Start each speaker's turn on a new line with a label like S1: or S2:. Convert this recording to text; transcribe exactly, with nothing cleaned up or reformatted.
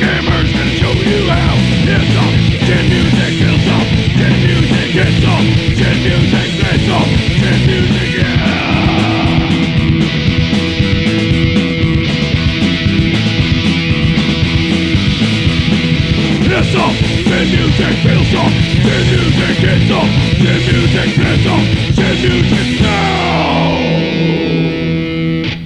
S1: Hammer's gonna show you how. It's off, tin music feels off, tin music hits off, tin music spits off, tin music, yeah. It's off, tin music feels off, tin music hits off, tin music spits off, tin music, yeah.